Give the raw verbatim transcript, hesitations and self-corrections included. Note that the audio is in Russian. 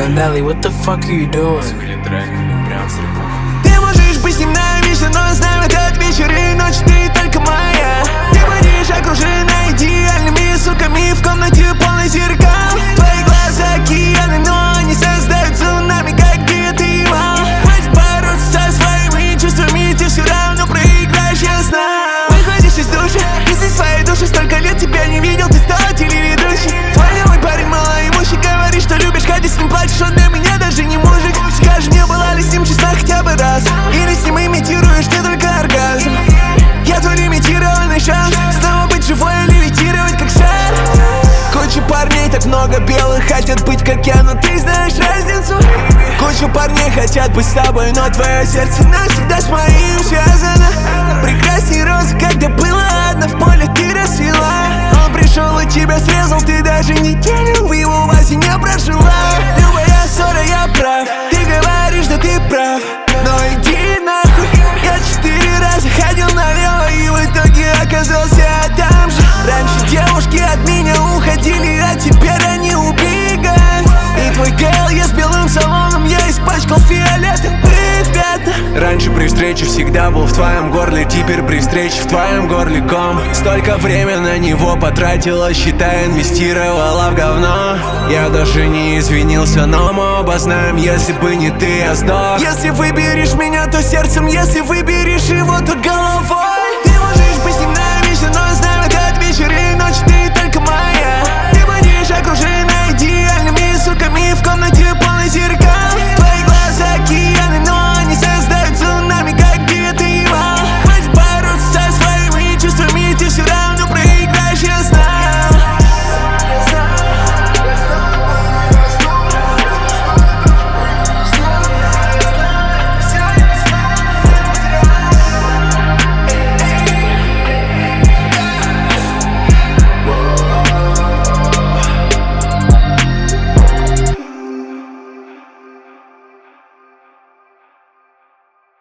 Nelly, what the fuck are you doing? Ты можешь быть с ним навечно, но знаю этот вечер и ночь, ты только моя. Ты будешь окружена идеальными суками в комнате полной зеркал. Твои глаза океаны, но они создают цунами, как гидрима. Хватит бороться со своими чувствами, ты все равно проиграешь, я знаю. Выходишь из души, из своей души, столько лет тебя не видел, ты стала телеведущей. Твой новый парень малоимущий, говоришь, что любишь, хотя с ним плачешь, он для меня даже не мужик. Скажи, не была ли с ним честна хотя бы раз, или с ним имитируешь не только оргазм. Я твой лимитированный шанс снова быть живой и левитировать как шар. Куча парней, так много белых, хотят быть как я, но ты знаешь разницу. Куча парней хотят быть с тобой, но твое сердце навсегда с моим связано. Прекрасней розы, когда было одна, в поле ты расцвела. Он пришел и тебя срезал, ты даже неделю в его вазе не прожила. Любая ссора, я прав, ты говоришь, да ты прав, но иди нахуй. Я четыре раза ходил налево и в итоге оказался там же. Раньше девушки от меня уходили, а теперь они убегают. И твой гейл я с белым салоном, я испачкал фиолетовым пятна. Раньше при встрече всегда был в твоем горле, теперь при встрече в твоем горле ком. Столько времени на него потратила, считай, инвестировала в говно. Я даже не извинился, но мы оба знаем, если бы не ты, я сдох. Если выберешь меня, то сердцем, если выберешь его, то головой.